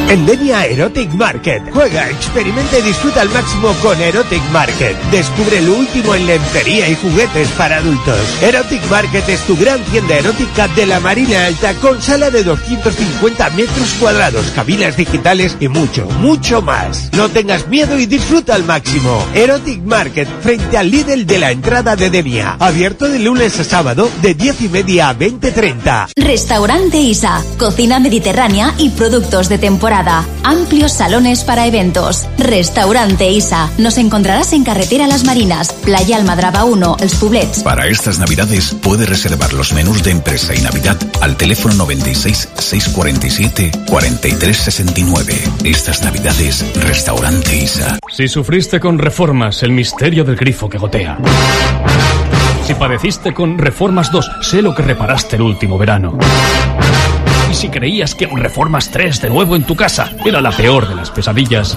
En Denia Erotic Market. Juega, experimenta y disfruta al máximo con Erotic Market. Descubre lo último en lencería y juguetes para adultos. Erotic Market es tu gran tienda erótica de la Marina Alta con sala de 250 metros cuadrados, cabinas digitales y mucho, mucho más. No tengas miedo y disfruta al máximo. Erotic Market, frente al Lidl de la entrada de Denia. Abierto de lunes a sábado de 10:30 a 20:30. Restaurante Isa. Cocina mediterránea y productos de temporada. Amplios salones para eventos. Restaurante Isa. Nos encontrarás en Carretera Las Marinas, Playa Almadraba 1, Els Poblets. Para estas navidades puedes reservar los menús de empresa y Navidad al teléfono 96 647 4369. Estas navidades, Restaurante Isa. Si sufriste con Reformas, el misterio del grifo que gotea. Si padeciste con Reformas 2, sé lo que reparaste el último verano. Y si creías que un Reformas 3 de nuevo en tu casa era la peor de las pesadillas,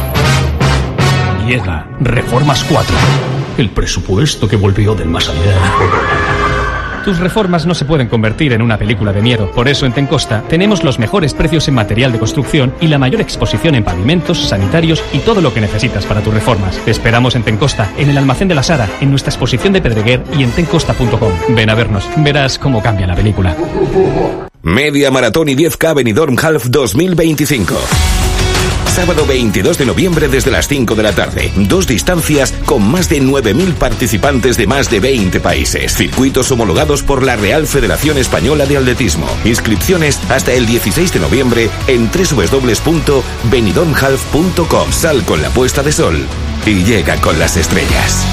llega Reformas 4, el presupuesto que volvió del más allá. Tus reformas no se pueden convertir en una película de miedo. Por eso en Tencosta tenemos los mejores precios en material de construcción y la mayor exposición en pavimentos, sanitarios y todo lo que necesitas para tus reformas. Te esperamos en Tencosta, en el almacén de la Sara, en nuestra exposición de Pedreguer y en tencosta.com. Ven a vernos, verás cómo cambia la película. Media Maratón y 10K Benidorm Half 2025. Sábado 22 de noviembre desde las 5 de la tarde. 2 distancias con más de 9.000 participantes de más de 20 países. Circuitos homologados por la Real Federación Española de Atletismo. Inscripciones hasta el 16 de noviembre en www.benidormhalf.com. Sal con la puesta de sol y llega con las estrellas.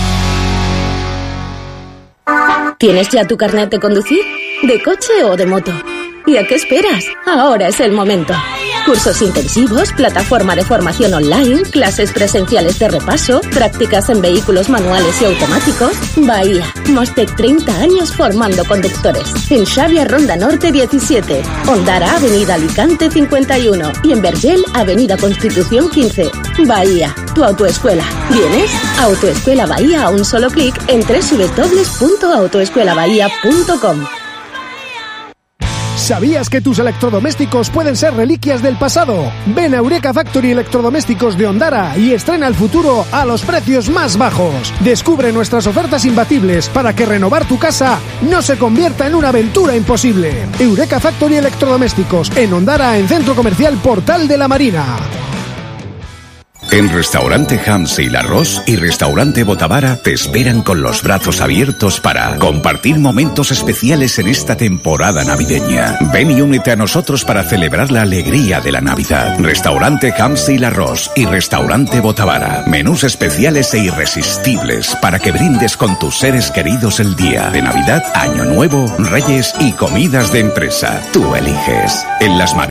¿Tienes ya tu carnet de conducir? ¿De coche o de moto? ¿Y a qué esperas? Ahora es el momento. Cursos intensivos, plataforma de formación online, clases presenciales de repaso, prácticas en vehículos manuales y automáticos. Bahía, más de 30 años formando conductores. En Xavia Ronda Norte 17, Ondara Avenida Alicante 51 y en Vergel Avenida Constitución 15. Bahía, tu autoescuela. ¿Vienes? Autoescuela Bahía a un solo clic en www.autoescuelabahía.com. ¿Sabías que tus electrodomésticos pueden ser reliquias del pasado? Ven a Eureka Factory Electrodomésticos de Ondara y estrena el futuro a los precios más bajos. Descubre nuestras ofertas imbatibles para que renovar tu casa no se convierta en una aventura imposible. Eureka Factory Electrodomésticos en Ondara, en Centro Comercial Portal de la Marina. En Restaurante Hams y Larros y Restaurante Botavara te esperan con los brazos abiertos para compartir momentos especiales en esta temporada navideña. Ven y únete a nosotros para celebrar la alegría de la Navidad. Restaurante Hams y Larros y Restaurante Botavara. Menús especiales e irresistibles para que brindes con tus seres queridos el día de Navidad, Año Nuevo, Reyes y comidas de empresa. Tú eliges. En las